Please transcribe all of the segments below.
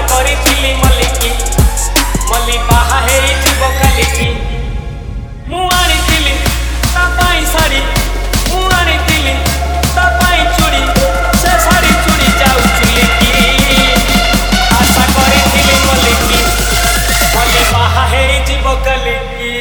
କରିଥିଲି ମଲିକି ମଲି ବାହା ହେଇଯିବ କାଲିକି ମୁଁ ଆଣିଥିଲି ତା ପାଇଁ ଶାଢ଼ୀ ମୁଁ ଆଣିଥିଲି ତା ପାଇଁ ଚୁଡ଼ି ସେ ଶାଢ଼ୀ ଚୁଡ଼ି ଯାଉଥିଲି କି ଆଶା କରିଥିଲି ମଲିକି ମଲି ବାହା ହେଇଯିବ କାଲିକି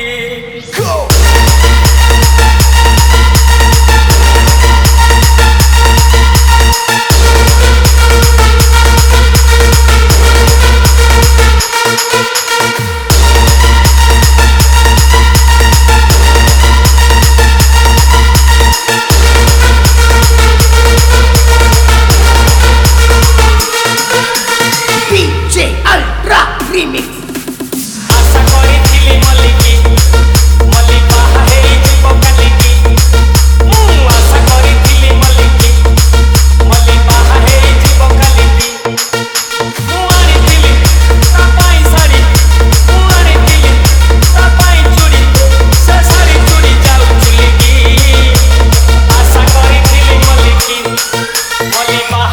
आशा କରିଥିଲି ମଲିକି ମଲି ବାହା ହେଇଯିବ କାଲିକି ମୁଁ ଆଶା କରିଥିଲି ମଲିକି ମଲି ବାହା ହେଇଯିବ କାଲିକି ମୁଁ ଆଣିଥିଲି ତା ପାଇଁ ଶାଢ଼ୀ ମୁଁ ଆଣିଥିଲି ତା ପାଇଁ ଚୁଡ଼ି ସେ ଶାଢ଼ୀ ଚୁଡ଼ି ଯାଉଥିଲି କି ଆଶା କରିଥିଲି ମଲିକି ମଲି ବାହା